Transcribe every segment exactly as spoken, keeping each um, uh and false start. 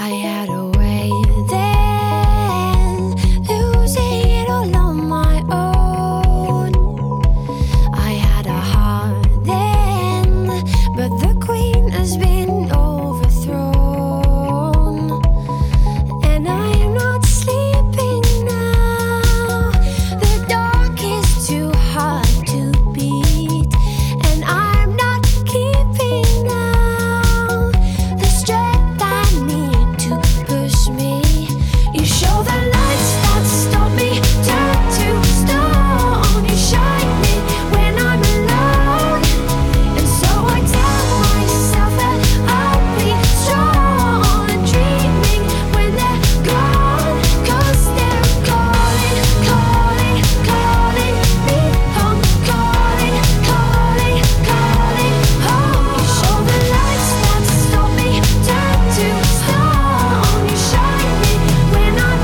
I had a way then, losing it all on my own. I had a heart then, but the queen has been overthrown. And I am not sleeping now. The dark is too hard to beat, and I'm not keeping now the strength I need to push me. You show the lights that stop me, turn to stone. You shine me when I'm alone, and so I tell myself that I'll be strong. Dreaming when they're gone, 'cause they're calling, calling, calling me home. Calling, calling, calling home. You show the lights that stop me, turn to stone. You shine me when I'm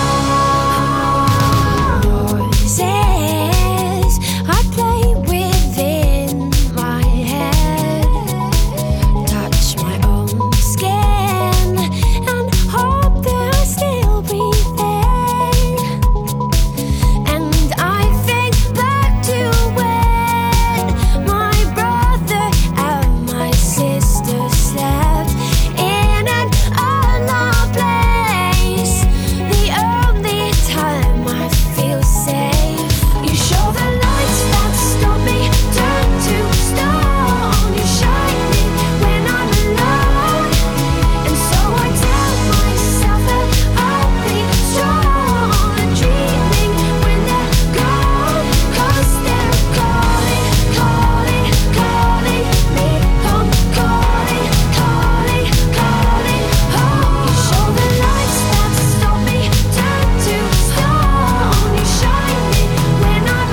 alone. Voices I play within my head, touch my own skin and hope that I still breathing. And I think back to when my brother and my sister slept in an unloved place. The only time I feel safe. You show the lights that stop me, turn to stone. You shine me when I'm alone, and so I tell myself that I'll be strong. Dreaming when they're gone, 'cause they're calling, calling, calling me home. Calling, calling, calling home. You show the lights that stop me, turn to stone. You shine me when I'm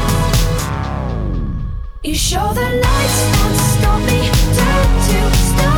alone. You show the lights that stop me, turn to stone.